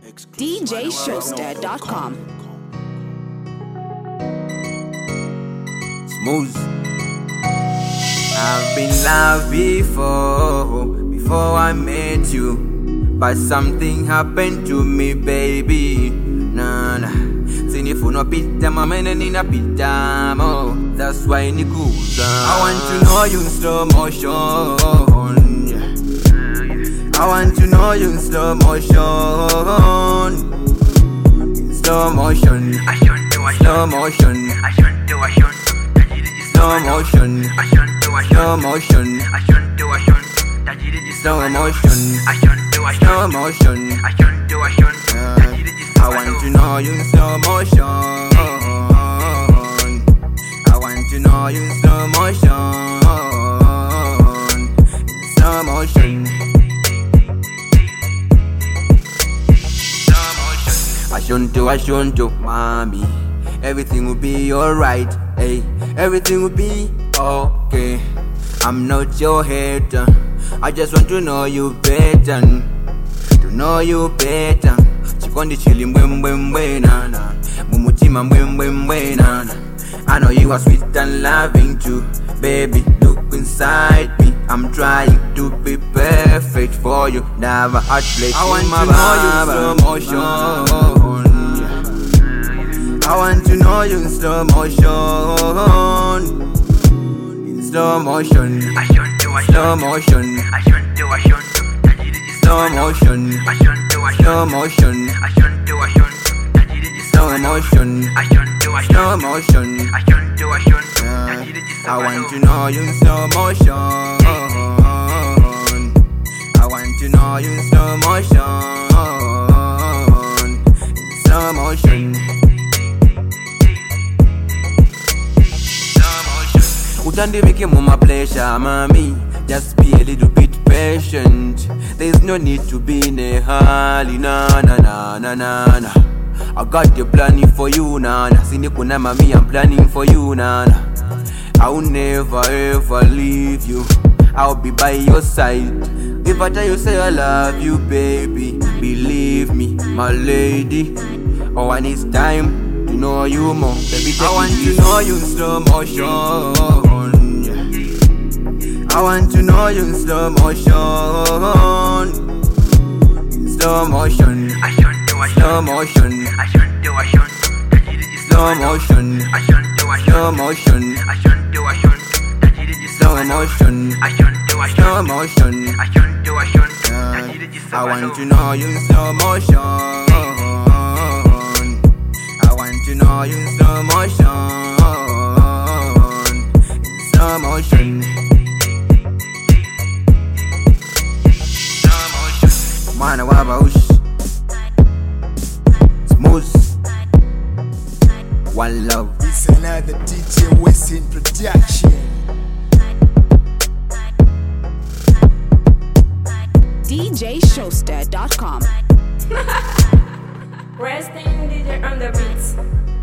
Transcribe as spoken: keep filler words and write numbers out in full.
D J Showster dot com. Smooth. I've been loved before, before I met you, but something happened to me, baby. Nah, nah. Sini funo pita, mama nina pita mo. That's why ni kuza. I want to know you in slow motion. Yeah. I want to know you in slow motion. In slow motion. Slow motion. Slow motion. Slow motion. Slow motion. Slow motion. I want to know you in slow motion. I want to know you in slow motion. In slow motion. Ashunto, ashunto, mommy. Everything will be alright, hey. Everything will be okay. I'm not your hater. I just want to know you better. To know you better. Chikondi chili mbwembwe mbwe na na. Mumutima mbwembwe mbwe na na. I know you are sweet and loving too. Baby, look inside me. I'm trying to be perfect for you. Never heart place. I want to know you in slow motion. I want to know you in slow motion. In slow motion. Slow motion. Slow motion. Slow motion. Slow motion. Slow motion. I want to know you in slow motion. I want to know you in slow motion. In slow motion. Utandi make my pleasure, mommy. Just be a little bit patient. There's no need to be in a hurry, na na na na na na. I got the planning for you, na na. Sini kuna mami, I'm planning for you, na na. I will never ever leave you. I'll be by your side. If I tell you say I love you, baby, believe me, my lady. Oh, and it's time to know you more, baby. I want to know you in slow motion. I want to know you in slow motion. In slow motion. Slow motion. Slow motion. Slow motion. Slow motion. Slow motion. I want to know you in slow motion. I want to know you in slow motion. In slow motion. Mana wabaush. Smooth. One love. It's another D J Westin production. D J Showster dot com. Resting D J on the beats.